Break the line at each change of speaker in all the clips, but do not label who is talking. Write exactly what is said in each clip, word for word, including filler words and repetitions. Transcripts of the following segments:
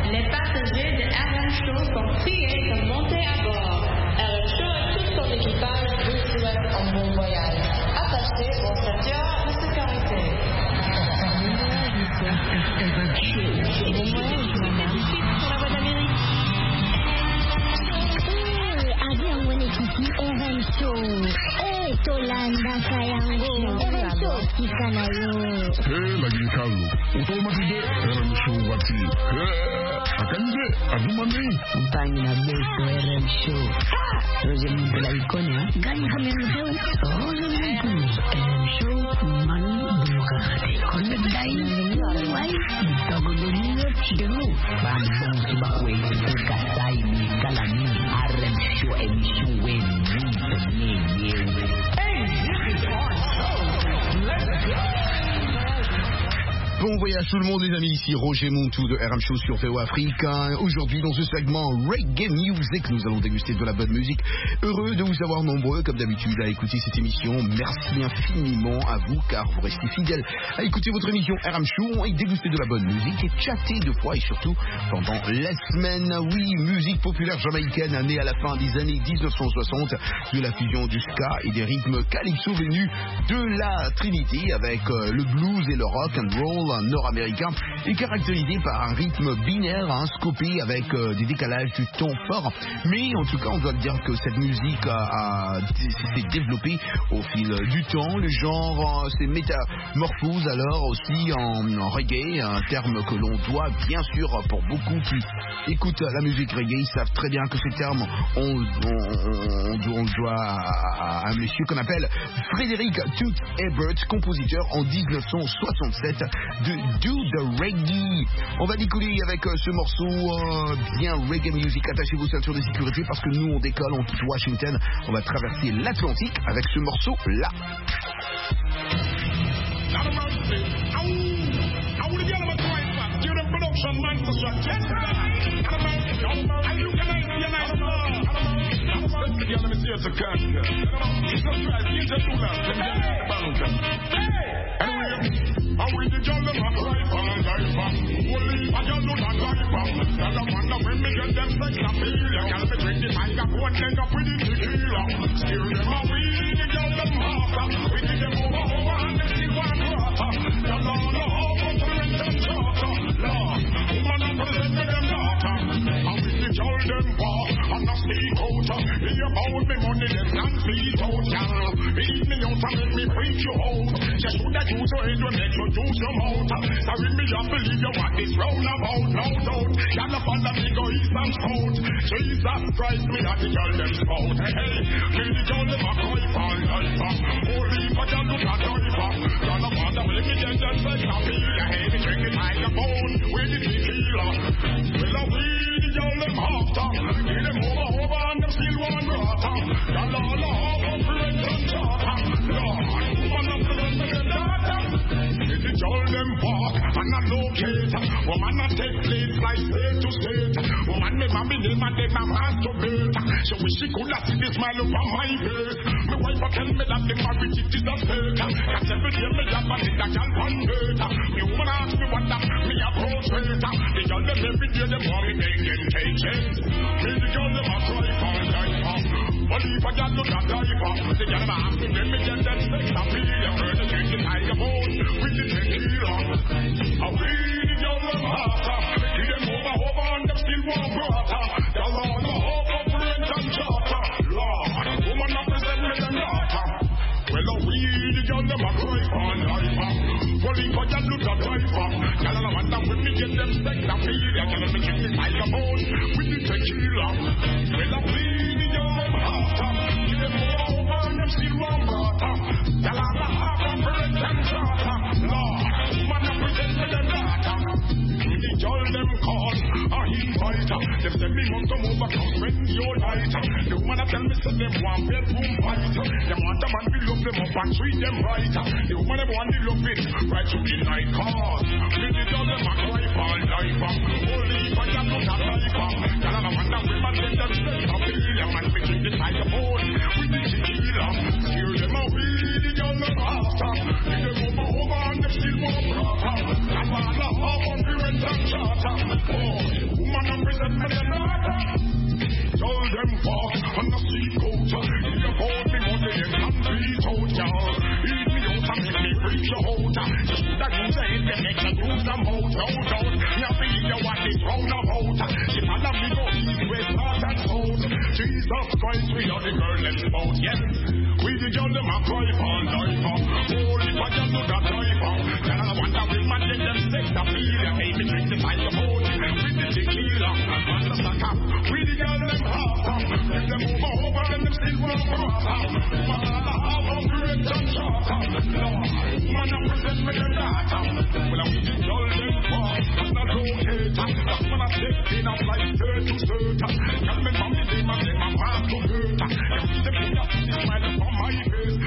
Les passagers de R M Show sont priés de monter à bord. R M Show et tout son équipage vous souhaitent un bon voyage. Attachez vos ceintures de sécurité.
R M Show. Bon voyage, maman. Pour la voix d'Amérique.
Avion Wenekiti R M Show. Eh, Tolanda Kayango. R M Show, Kikanayo.
Eh, lagi Carlo. Otomatik R M Show wati. Eh, akanje, agumani.
Umpangin na beso R M Show. Roger Mungu la ikonia.
Gani kami mzeo?
Roger Mungu. R M Show, mani buka hati. Konde dai. Wai. Tago dunia chidengu. Bambang subakwe. Buka sai ni kalani. R M Show emission when we the name. Hey, this is our show. Let's go.
Bon voyage tout le monde les amis, ici Roger Montou de R M Show sur V O Afrique. Aujourd'hui dans ce segment Reggae Music, nous allons déguster de la bonne musique. Heureux de vous avoir nombreux comme d'habitude à écouter cette émission. Merci infiniment à vous car vous restez fidèles à écouter votre émission R M Show et déguster de la bonne musique et chatter deux fois et surtout pendant la semaine. Oui, musique populaire jamaïcaine née à la fin des années dix-neuf cent soixante de la fusion du ska et des rythmes calypso venus de la Trinité avec le blues et le rock and roll nord-américain est caractérisé par un rythme binaire, hein, scopé avec euh, des décalages du ton fort. Mais en tout cas, on doit dire que cette musique a, a s'est développée au fil du temps. Le genre euh, s'est métamorphose alors aussi en, en reggae, un terme que l'on doit bien sûr pour beaucoup qui écoutent la musique reggae. Ils savent très bien que ce terme, on, on, on, on le doit à, à un monsieur qu'on appelle Frédéric Toots Ebert, compositeur en dix-neuf cent soixante-sept de Do the Reggae. On va décoller avec euh, ce morceau euh, bien reggae music. Attachez vos ceintures de sécurité parce que nous on décolle, on quitte Washington, on va traverser l'Atlantique avec ce morceau là.
I will the girl them a cry for life. Only if I girl do not life. Tell them wonder when me get them sex appeal. Girl me drink the tiger one end up with the tequila. Steer them away, the girl them hot. We give them over over and they still want water. The Lord the hope of parents and daughter. Lord, woman and present me them daughter. I will the girl them walk and a speak out. Hear about me money them can speak out. Girl, eat me out and make me freak you out. You should have used your head when make you do some out. Sorry me I believe you want this roundabout. No doubt. Y'all a follow me go east and south. Jesus Christ me at the girl them spout. Hey hey. Me the girl them a cry for life. Holy for y'all do not die for. Y'all a wonder when me get them sex appeal. You hey me drink it like a bone. Where did he kill her? Well I weed the girl them after. Give them over over and them still want water. Y'all all a over friends and charter. Lord, woman up to them to them daughter. The girl them walk and a locate. Woman a take place like state to state. Woman me mommy name and them a masturbate. She wish she could have seen the smile over my face. My wife a tell me that the marriage it is a fake. Cause every day me have a little girl on date. Me woman ask me what that me a portrait. The girl them every day them want me make them take chance. Me the girl them a cry for life. But if a girl look at life, the girl them ask me when me get them sex appeal. You heard the drink the tiger bone with the tequila. I really the girl them hotter. Give them over over and them still want water. The Lord the hope of friends and charter. Lord, woman up present me them daughter. Well, I really the girl them a cry for life. Well, if a girl look at life, girl I wonder when me get them sex appeal. You girl me drink the tiger bone with the tequila. Well, I really the girl them hotter. Give them over over and them still want water. The Lord the hope of friends and charter. Lord, woman up present me them daughter. The girl them call a inviter. Them say me must come over come spend your night. The woman a tell me say them want bedroom fight. Them want a man to love them up and treat them right. The woman them want to love it right to the night cause. Me the girl them a cry for life. Only if I am not a life. Girl I wonder when man get them sex appeal. Them man be drink the tiger bone with the tequila. Steer them away the girl them after. Give them over over and them still want brother. I'm all a half of parents and charter. Oh, present me the matter. Tell them walk on the sea coast. If you hold me money, you can beat out, y'all. Eat me out and make me reach your hold. Shoot that you say, they make you lose them out, no doubt. You feel you want it round about. If I love me, go eat with heart and soul. Jesus Christ, we are the girl and spout, yes. We the girl, them a cry for life. Holy fire, look at life. Tell them what I will man, let them sex the feel. Baby, drink the fire boat. With the tequila, and the sucker. We the girl, them half. If them over, over, then them still want to half. Man, I have a great and sharp. Man, I present me the data. Well, we the girl, them walk. And I don't hate. That's when I step in, I'm like third to third. Tell me, mommy, they must say my heart to hurt. Every step in that, smile on my face.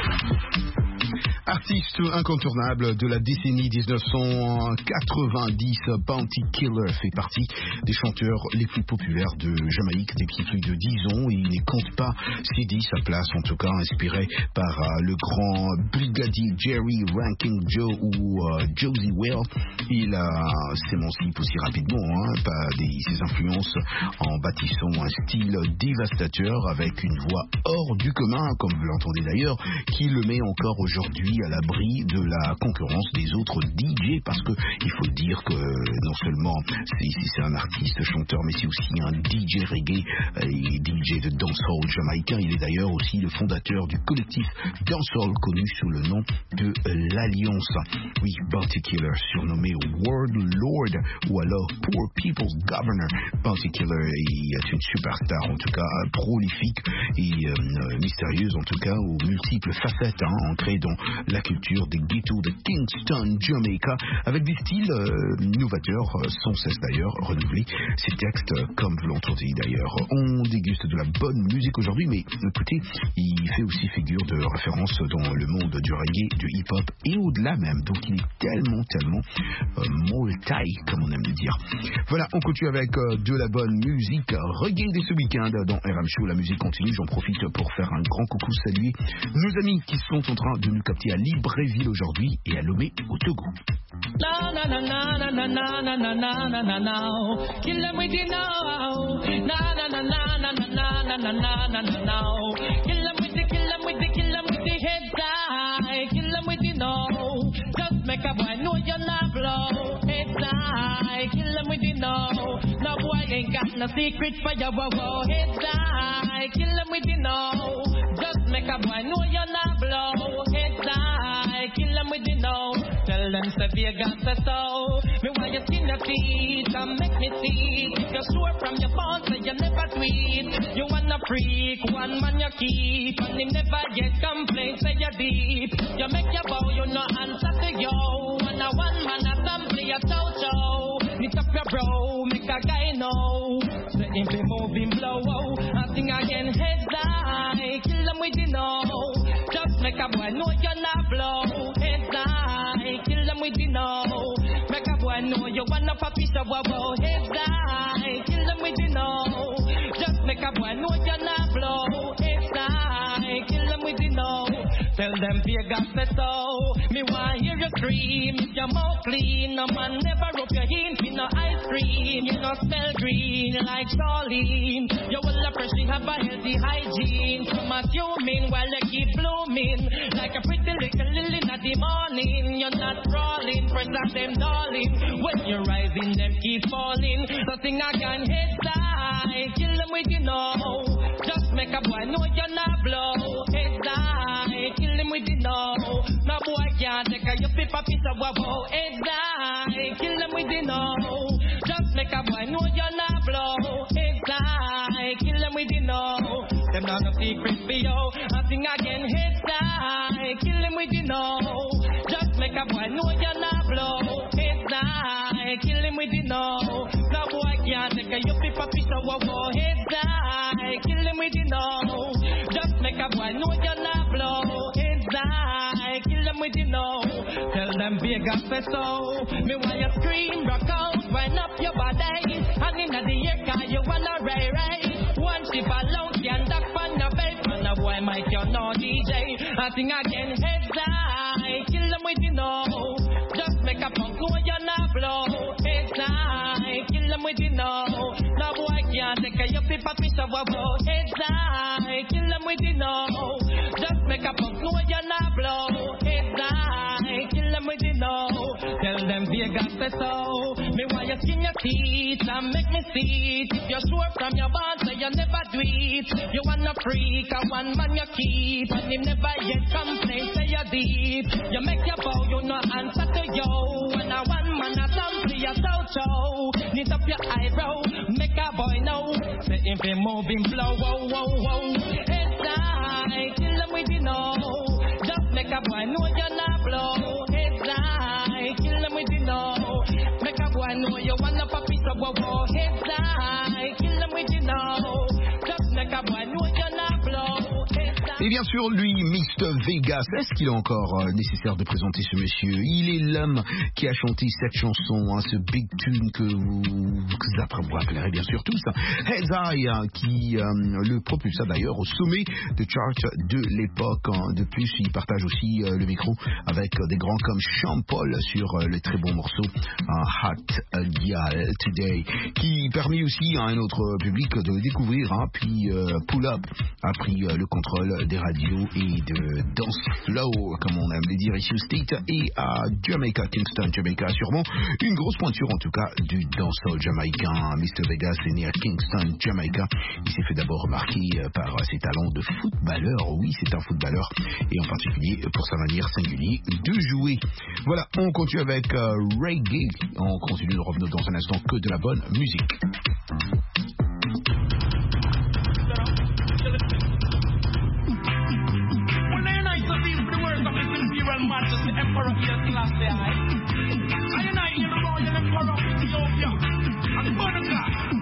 Artiste incontournable de la décennie dix-neuf cent quatre-vingt-dix, Bounty Killer fait partie des chanteurs les plus populaires de Jamaïque depuis plus de dix ans et il ne compte pas céder sa place, en tout cas inspiré par uh, le grand brigadier Jerry Ranking Joe ou uh, Josie Whale. Il uh, s'émancipe aussi rapidement hein, par des, ses influences en bâtissant un style dévastateur avec une voix hors du commun, comme vous l'entendez d'ailleurs, qui le met encore aujourd'hui à l'abri de la concurrence des autres D J parce que il faut dire que non seulement c'est, c'est un artiste chanteur mais c'est aussi un D J reggae et D J de dancehall jamaïcain. Il est d'ailleurs aussi le fondateur du collectif dancehall connu sous le nom de l'Alliance. Oui, Bounty Killer, surnommé World Lord ou alors Poor People's Governor. Bounty Killer est une superstar en tout cas prolifique et euh, mystérieuse en tout cas aux multiples facettes hein, ancrées dans la culture des ghettos de Kingston, Jamaica, avec des styles euh, novateurs, euh, sans cesse d'ailleurs renouvelés. Ces textes, euh, comme vous l'entendez d'ailleurs, on déguste de la bonne musique aujourd'hui, mais écoutez, il fait aussi figure de référence dans le monde du reggae, du hip-hop et au-delà même. Donc il est tellement, tellement euh, multi, comme on aime le dire. Voilà, on continue avec euh, de la bonne musique reggae dès ce week-end dans R M Show. La musique continue, j'en profite pour faire un grand coucou, saluer nos amis qui sont en train de nous capter à Libreville aujourd'hui et à Lomé au Togo.
No, no, no, no, no, no, no, no, no, no, no, no, no. Kill them with the no. No, no, no, no, no, no, no, no, no, no, no, no. Kill them with the, kill them with the, kill them with the head die. Kill them with the no. Just make a boy know you're not blow. Head die. Kill them with the no. No boy ain't got no secret for your wow. Head die. Kill them with the no. Just make a boy know you're not blow. Head die. Kill them with the no. Tell them say Vegas say so. Me want you skin your teeth and make me see. If you're sure from your phone say you never tweet. You wanna freak, one man you keep. And him never get complaints say you deep. You make your bow, you no answer to yo. And a one man assembly a toe-toe. Knit up your bro, make a guy know. Say him be moving blow. I sing again head die. Kill them with the no. Just make a boy know you're not blow. Head die. Kill them with the no. Make a boy know you want up a piece of wow. Head die. Kill them with the no. Just make a boy know you're not blow. Head die. Kill them with the no. Tell them Vegas say so. Me want hear you scream. If your mouth clean, no man never rub your hint in no ice cream. You no smell green like Charlene. You will appreciate have a healthy hygiene. Come as you mean while you keep blooming like a pretty little lily in the morning. You're not crawling, press up them darling. When you're rising, them keep falling. Nothing I can hit die. Kill them with you know. Just make a boy know you're not blow. Hit die. Kill them with you know. No boy can't take a you flip a piece of wow. Hit die. Kill them with you know. Just make a boy know you're not blow. Hit die. Kill them with you know. Them not no secret for you. I sing again. Hit die. Kill them with you know. Just make a boy know you're not blow. Hit die. Kill him with the no. No boy can't take a you flip a piece of wow. Hit die. Kill him with the no. Just make a boy know you're not blow. Hit die. Kill him with the no. Tell them Vegas say so. Me want you scream, rock out, wind up your body. And in the air car you wanna ray ray. One ship alone can duck on your face. And a boy might you no D J. I sing again, head die. Kill them with the no. Just make a punk know you're not blow. Head die. Kill them with the no. Patricia, whoa, whoa, heads high, kill them with the no. Just make a pop, no, you're not blow. Heads high, kill them with the no. Tell them Vegas say so. Me why you skin your teeth and make me see it. If you're sure from your bond, say you never do it. You wanna freak, a one man you keep, and him never yet complain, say you're deep. You make your bow, you no answer to yo. And a one man a sample your south show. Knit up your eyebrow, make a boy know. Say if he moving blow, whoa, whoa, whoa. It's high, kill them with the no. Just make a boy know you're not blow. It's high, kill them with the no. Make a boy know you wanna pop it up, whoa, whoa. It's high, kill them with the no. Just make a boy know you're not blow.
Et bien sûr, lui, mister Vegas, est-ce qu'il est encore euh, nécessaire de présenter ce monsieur? Il est l'homme qui a chanté cette chanson, hein, ce big tune que vous, vous, après, vous rappellerez bien sûr tous. Heads High, hein, qui euh, le propulsa d'ailleurs au sommet de chart de l'époque. Hein. De plus, il partage aussi euh, le micro avec euh, des grands comme Sean Paul sur euh, le très bon morceau uh, Hot Girl Today, qui permet aussi à un autre public de découvrir. Hein, puis euh, Pull Up a pris euh, le contrôle des radios et de Dance Flow, comme on aime les dire ici au State et à Jamaica, Kingston, Jamaica, sûrement une grosse pointure en tout cas du dancehall jamaïcain. mister Vegas est né à Kingston, Jamaica. Il s'est fait d'abord remarquer par ses talents de footballeur. Oui, c'est un footballeur, et en particulier pour sa manière singulière de jouer. Voilà, on continue avec euh, reggae. On continue de revenir dans un instant que de la bonne musique.
Majesty Emperor here Selassie I I unite you the royal emperor of Ethiopia and Monica.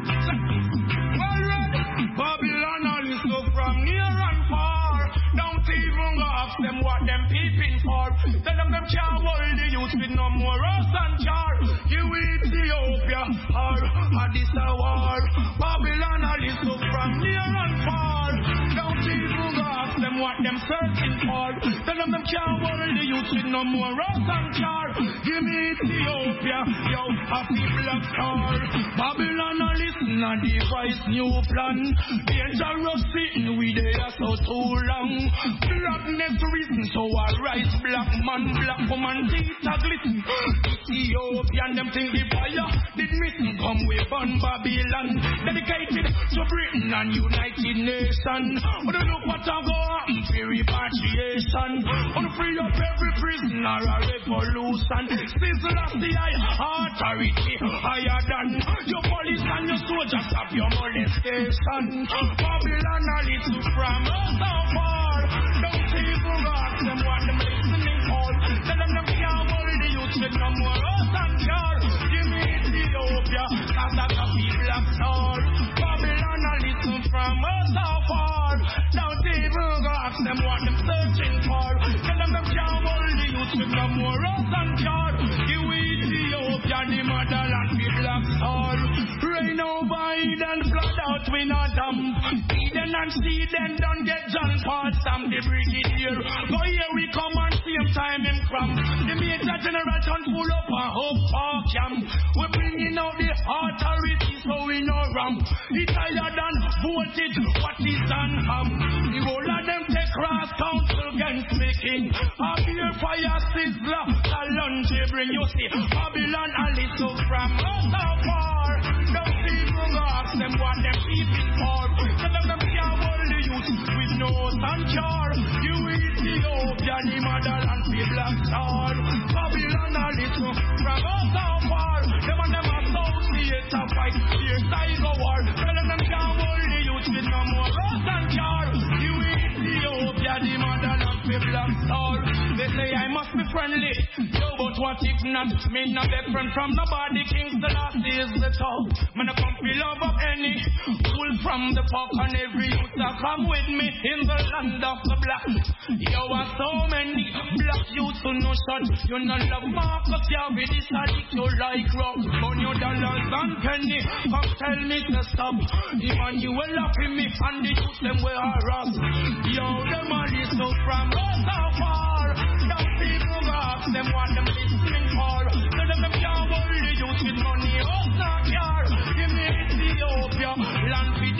Well ready, Babylon all is so from near and far. Don't even go ask them what them peeping for. Tell them them can't hold the youth with no more rust and char. You Ethiopia or Addis a war. Babylon all is so from near and far. Don't even go ask them what them searching for. Tell them them can't hold the youth with no more rust and char. Give me Ethiopia, yo, a people of star. Babylon a listen and devise new plan. Dangerous sitting we there so too long. Blackness reason, so I rise black man, black woman, teeth a glisten. Ethiopian them think the fire did missing come with on Babylon. Dedicated to Britain and United Nations. But look what I go happen for repatriation. On free up every prisoner a revolution. Sizzle of the high authority higher than your police and your soldiers have your molestation. Babylon a little from us so far. Don't even ask them what them listening for. Tell them them can't hold the youth with no more us and car. Give me Ethiopia, cause that's a people of soul. Babylon a little from us so far. Don't even ask them what them searching for. Tell them them can't hold the youth with no more us and car. Give Ethiopia, the motherland people of soul. Rain over Eden, flood out we not dumb. Eden and see them don't get John Paul Sam the brigadier. Go here we come and same time him cram. The major general turn full up and hope park camp. We bringing out the authority so we no ram. It's higher than voltage, what is on ham. The whole of them take cross council against me king. A beer fire sizzler, a lunch bring you see. Babylon a little from us so far. Don't even go ask them what them people for. Tell them them can't hold the youth with no and jar. You Ethiopia, the motherland people of star. Babylon a little from us so far. Them and them associate a fight. Here's Tiger War. Tell them them can't hold the youth with no more rust and jar. You Ethiopia, the motherland people of star. They say I must be friendly. Yo, but what if not? Me not be friend from nobody. King Selassie is the top. Man, I come feel love of any wool from the park and every youth that come with me in the land of the black. You are so many black youths who no shot. You no love Marcus, you with this addict you like rock. On your dollars and penny, come tell me to stop. Even you will laugh at me and the youth them will harass. Yo, them are so from us so far. Don't even ask them what them listening for. Tell them them can't hold the youth with money, us not car. Give me Ethiopia, land for the black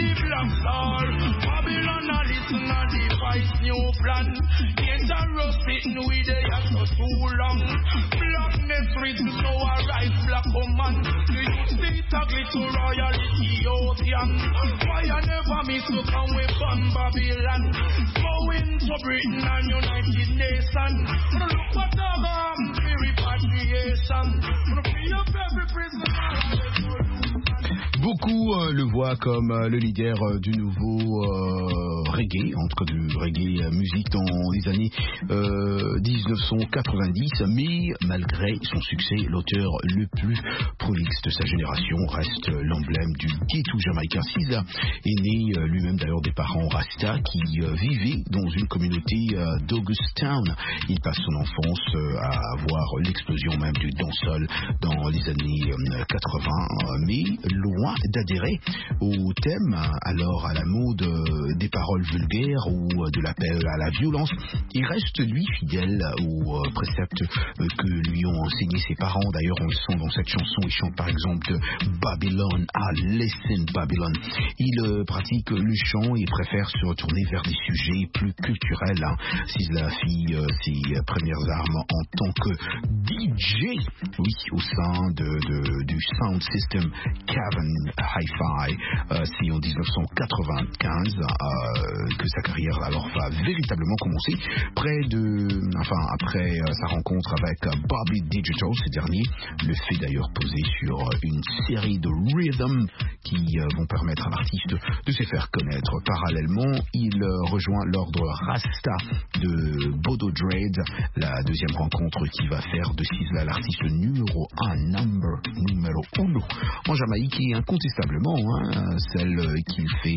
star. Babylon a listen a device new plan. Dangerous sitting with the ass for too long. Blackness written so a right black woman. The youth see tagli to royal Ethiopian. Why I never miss to come with from Babylon. Going to Britain and United Nations. Look what I got, repatriation. Free up every prisoner.
Beaucoup euh, le voient comme euh, le leader euh, du nouveau euh, reggae, en tout cas du reggae euh, musique dans les années euh, dix-neuf cent quatre-vingt-dix, mais malgré son succès, l'auteur le plus prolixe de sa génération reste euh, l'emblème du ghetto jamaïcain. Sizzla est né euh, lui-même d'ailleurs des parents Rasta qui euh, vivaient dans une communauté euh, d'Augustown. Il passe son enfance euh, à voir l'explosion même du dancehall dans les années euh, quatre-vingts, euh, mais loin d'adhérer au thème, alors à la mode euh, des paroles vulgaires ou euh, de l'appel à la violence. Il reste lui fidèle aux euh, préceptes euh, que lui ont enseigné ses parents. D'ailleurs on le sent dans cette chanson, il chante par exemple de Babylon, ah listen Babylon. Il euh, pratique le chant et préfère se retourner vers des sujets plus culturels. Hein. Sizzla fit euh, ses premières armes en tant que D J, oui, au sein de, de, du sound system Cavern Hi-Fi. Euh, c'est en dix-neuf cent quatre-vingt-quinze euh, que sa carrière alors va véritablement commencer. Près de, enfin après euh, sa rencontre avec euh, Bobby Digital, ce dernier le fait d'ailleurs poser sur euh, une série de rhythms qui euh, vont permettre à l'artiste de se faire connaître. Parallèlement, il euh, rejoint l'ordre Rasta de Bodo Dread, la deuxième rencontre qui va faire de Sizzla l'artiste numéro un, number numéro uno en Jamaïque, et incontestablement hein, celle qu'il fait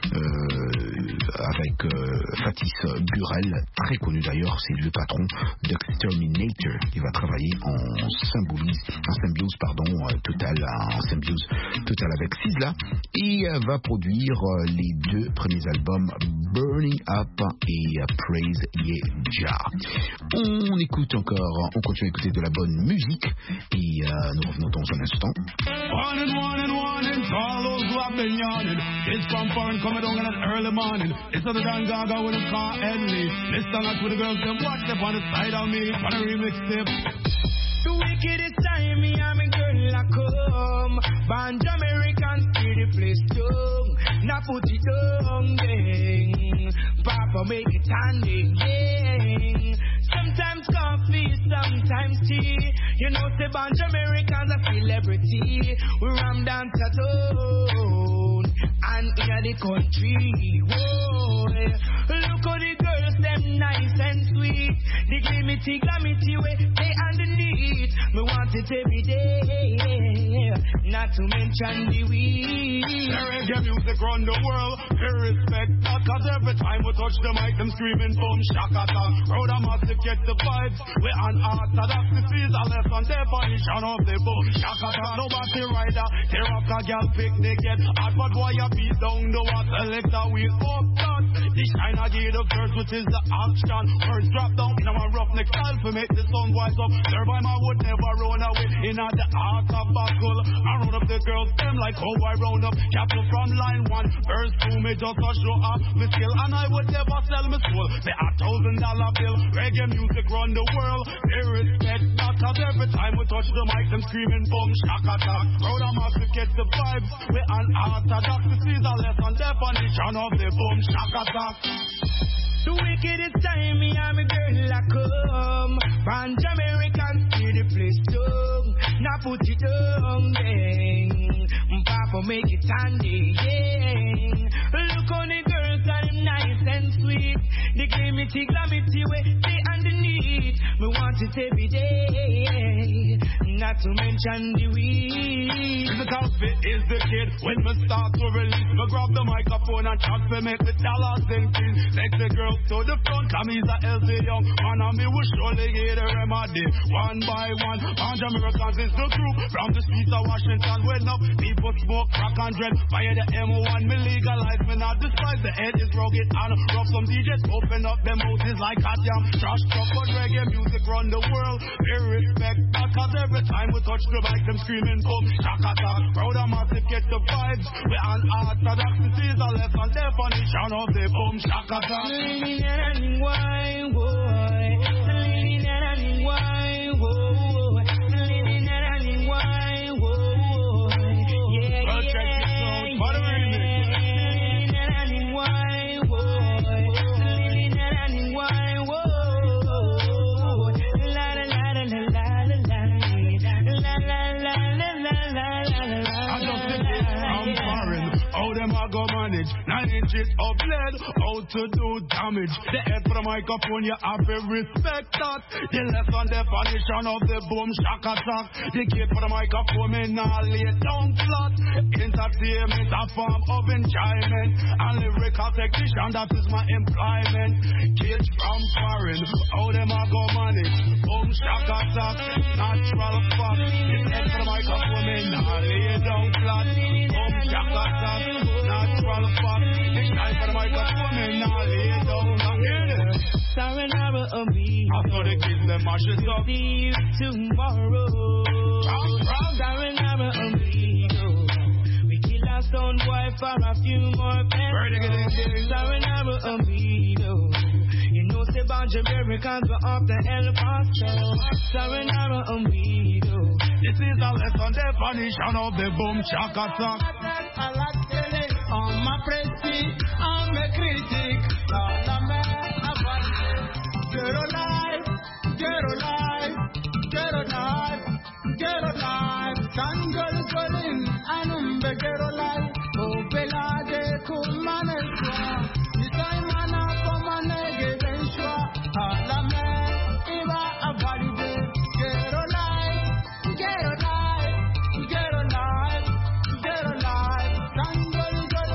euh, avec euh, Fatis Burrell, très connu d'ailleurs, c'est le patron d'Exterminator. Il va travailler en symbiose, en symbiose pardon, euh, totale, en symbiose totale avec Sizzla, et euh, va produire euh, les deux premiers albums Burning Up et uh, Praise Ye Jah. On écoute encore, on continue à écouter de la bonne musique et euh, nous revenons dans un instant.
One and one and one and all those who have been yawning. It's from foreign coming down in an early morning. It's other than Gaga with a car Henley. Listen out with the girls them watch them on the side of me on a remix tip. The wickedest time me and my girl a come. Band American see the place down. Now put it down then. Papa make it standing yeah. Sometimes coffee, sometimes tea. You know, say bunch Americans a celebrity. We ram dance at home and in the country. Whoa, look how the girls them nice and sweet. The glimity, glamity way they underneath. Me want it every day, not to mention the weed. Reggae music run the world, pay respect. Cause every time we touch the mic, them screaming boom shakata. Crowd a massive get the vibes. We an orthodox, the fees are left on definition of the boom shakata. Nobody rider, tear up a girl picnic get hot, but boy you beat down the water, selector we up that. This kind of gate of verse which is the action. Words drop down in our roughneck style to make the sun wise up. Survivor would never run away in at the heart of battle. I round up the girls them like how I round up Capital from line one. Verse two me just a show up me skill, and I would never sell my soul. They a thousand dollar bill. Reggae music run the world. They respect that, cause every time we touch the mic them screaming boom shakata. Crowd a massive get the vibes. We an orthodox, the seas are less on definition of the boom shakata. The wickedest time me and my girl a come. Band American see the place down. Now put it down then. Papa make it handy, yeah. Look on the girls are them nice and sweet. The glimity, glamity way they underneath. Me want it every day, not to mention the weed. The outfit is the kid. When me start to release, me grab the microphone and chat to make the dollars sing clean. Take the girls to the front, come he's a healthy young man, and me will surely get a remedy. One by one, Band Americans is the crew. From the streets of Washington, when up people smoke crack and dread. Fire the M one, me legalize, me not despise. The head is rugged and rough. Some D Js open up them mouths like a jam. Trash truck, but reggae music run the world. They respect that, cause every time we touch the bike, them screaming boom shakata. Proud and massive, get the vibes. We unorthodox, this is a lesson definition of the boom shakata. Nine inches of lead, how to do damage. The head for the microphone, you have to respect that. The lesson definition of the boom shock attack. The gate for the microphone, me nah lay down flat. Entertainment, a form of enjoyment. And lyrical technician, that is my employment. Kids from foreign, how them a go manage. Boom shock attack, natural fact. The head for the microphone, me nah lay down flat. Boom shock attack, natural fact. It's time for the microphone and now lay down again.
Sayonara of me.
I saw the kids them mash it up.
See you tomorrow. Sayonara of me. We kill our stone boy for a few more pennies. Sayonara of me. You know say bunch of Americans were off the El Paso. Sayonara of me.
This is a lesson definition of the boom chaka talk.
On my prestige, I'm a critic. I'm a get alive, get alive, get alive, get alive. Tangle calling, I'm a get alive. Oh, Belade, Kumaneswa. This time I'm up on my negative. Alame, Eva, a valide. Get alive, get alive, get alive, get alive. Tangle.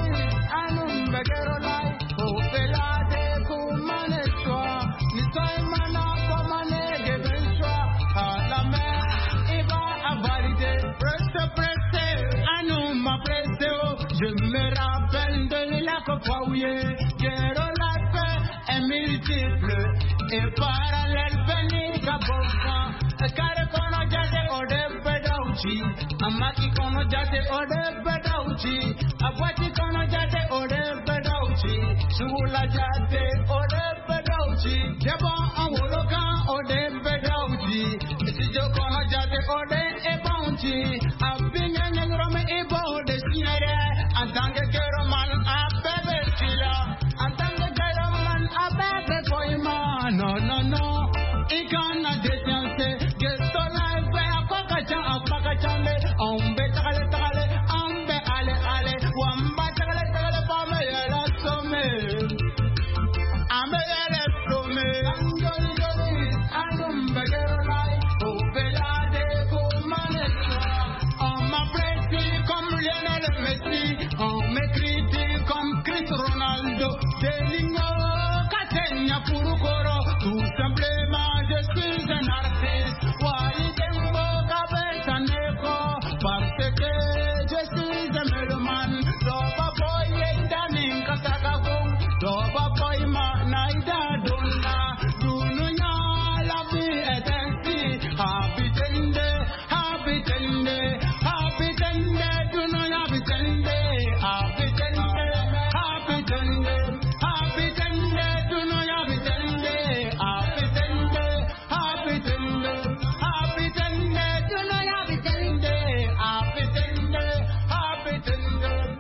Je me rappelle de la copaouille, Gero Life est multiple et parallèle Benny Kabofa, Kare Kono Jate Ode Bedauchi, Amaki Kono Jate Ode Bedauchi, Abwati Kono Jate Ode Bedauchi, Sula Jate Ode Bedauchi, Jabon Awoloka Ode Bedauchi, Sijo Kono Jate Ode Ebounchi, Abinya Rome Ebo de Sinere. En tant que Geroman, a bébé Chila. En tant que Geroman, a bébé Poima. No, no, no. I can't déchancer. Get to life, a pakachan, a pakachande. Ombe tagale tagale, ombe ale ale. Wamba tagale tagale, pame yela some. Ame yela some. Anjoli joli, anumbe Gerolai. Obelade kumaneswa. On m'a pressé comme Lionel Messi. On m'écrit comme Chris Ronaldo. Delingo, Katenya Purukoro. Tout simplement, je suis un artiste. Wali Dembo, Kabeta Neko. Parce que je suis un mélomane. Doba boy, Danin Katagagong. Doba boy, ma Naida Donna. Dununya, la vie est ainsi. Happy Tende, Happy Tende, Happy Tende, Dununya, Happy Tende. Happy Tende, Happy Tende, Happy Tende, do know Happy Tende, Happy Tende, Happy Tende, Happy Tende, do know Happy Tende, Happy Tende, Happy Tende,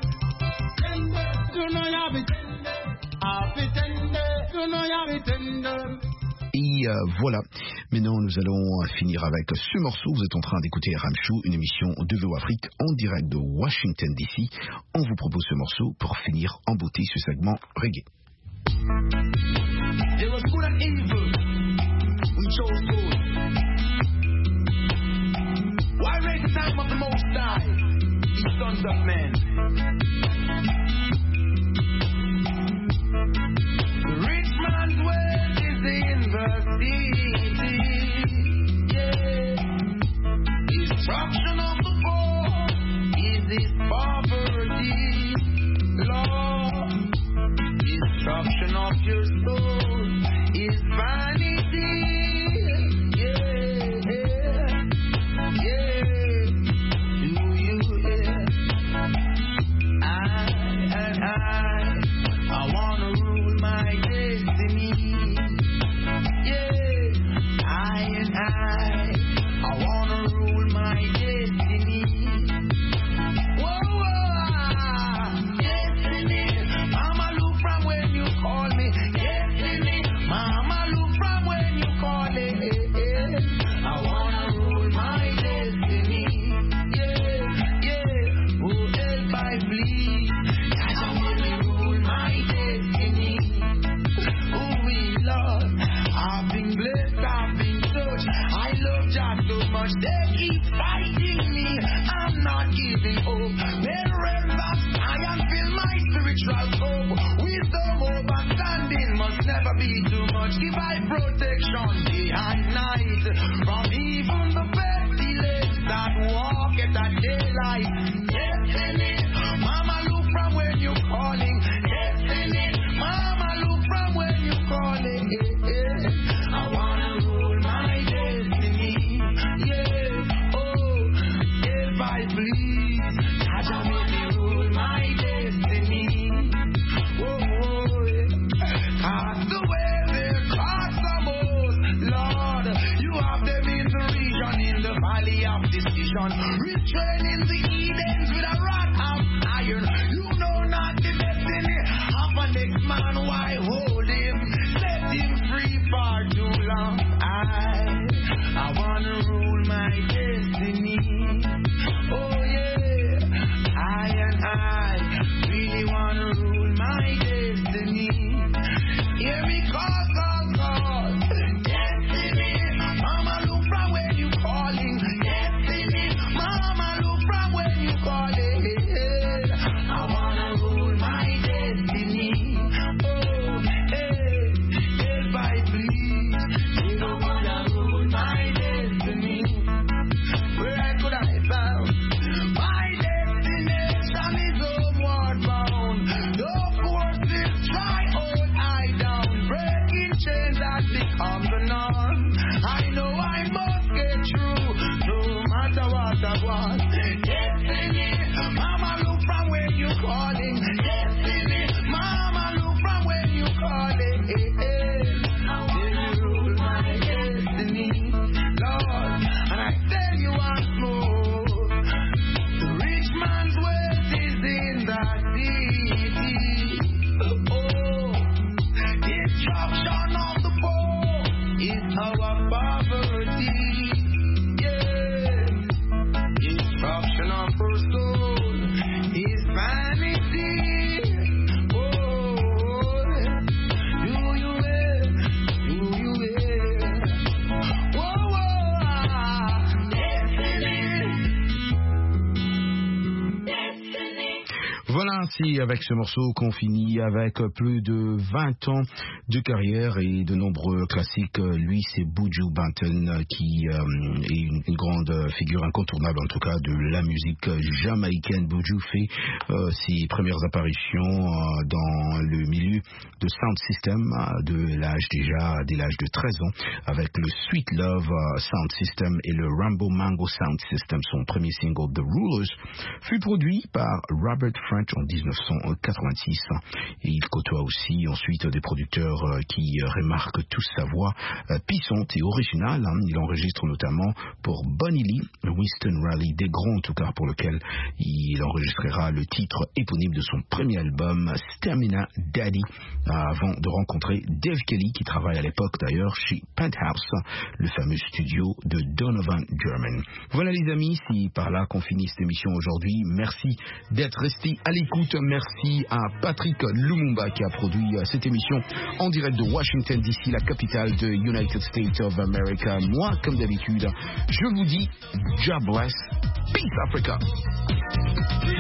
do know Happy Tende, Happy Tende, do know Happy Tende.
Et euh, voilà, maintenant nous allons finir avec ce morceau. Vous êtes en train d'écouter R M Show, une émission de V O Afrique en direct de Washington D C. On vous propose ce morceau pour finir en beauté ce segment reggae.
There was good and evil. We chose good. Why waste the time of the Most High, ye sons of men? The rich man's way is the university. Yeah. Destruction of the poor is his poverty. Lord, destruction of your soul is vanity. Yeah, yeah,
I please. Jah will rule my destiny. Oh, we Lord, I've been blessed, I've been touched. I love Jah so much, they keep fighting me. I'm not giving up. Wherever I am, feel my spiritual hope. Wisdom overstanding must never be too much. Give I protection day and night from even the pestilence that walk at that daylight. Destiny, Mama, look from when you're calling. Destiny, Mama, look from when you're calling. I wanna rule my destiny. Yeah, oh, if I please, Jah make me rule my destiny. Oh, oh, yeah. Cast away their cosmos, Lord. You have them in the region, in the valley of decision. Restraining the Edens with a rod of iron. You know not the destiny of a next man, why hold him? Set him free for too long. I, I wanna rule my destiny. Oh yeah, I and I really wanna rule my destiny. Hear me call, call, call. Destiny, Mama, look from when you calling. Destiny, Mama, look from when you calling. I wanna rule my destiny. Oh, hey, if I please, you don't wanna rule my destiny. Where could I found? My destination is homeward bound. No forces try hold I down. Breaking chains has become the norm. I know I must get through, no matter what I want. Destiny, Mama, look from when you calling. Destiny, Mama, look from when you calling. Then you rule my destiny, Lord. And I tell you once more, the rich man's wealth is in the city. Oh, destruction of the poor is our poverty. Yeah, destruction of her soul is vanity. Oh, do you hear? Do you hear? Whoa, whoa, ah, destiny.
Voilà ainsi avec ce morceau qu'on finit avec plus de vingt ans de carrière et de nombreux classiques. Lui, c'est Buju Banton qui euh, est une, une grande figure incontournable en tout cas de la musique jamaïcaine. Buju fait euh, ses premières apparitions euh, dans le milieu de Sound System euh, de l'âge déjà dès l'âge de treize ans avec le Sweet Love euh, Sound System et le Rambo Mango Sound System. Son premier single The Rulers fut produit par Robert French en dix-neuf cent quatre-vingt-six et il côtoie aussi ensuite des producteurs euh, qui euh, remarquent tous sa voix euh, puissante et originale. Hein. Il enregistre notamment pour Bunny Lee, Winston Riley, des grands en tout cas pour lequel il enregistrera le titre éponyme de son premier album Stamina Daddy euh, avant de rencontrer Dave Kelly qui travaille à l'époque d'ailleurs chez Penthouse, le fameux studio de Donovan German. Voilà les amis, c'est par là qu'on finit cette émission aujourd'hui. Merci d'être resté à l'écoute. Merci à Patrick Lumumba qui a produit euh, cette émission en direct de Washington D C, la capitale de United States of America. Moi, comme d'habitude, je vous dis, God bless, peace Africa.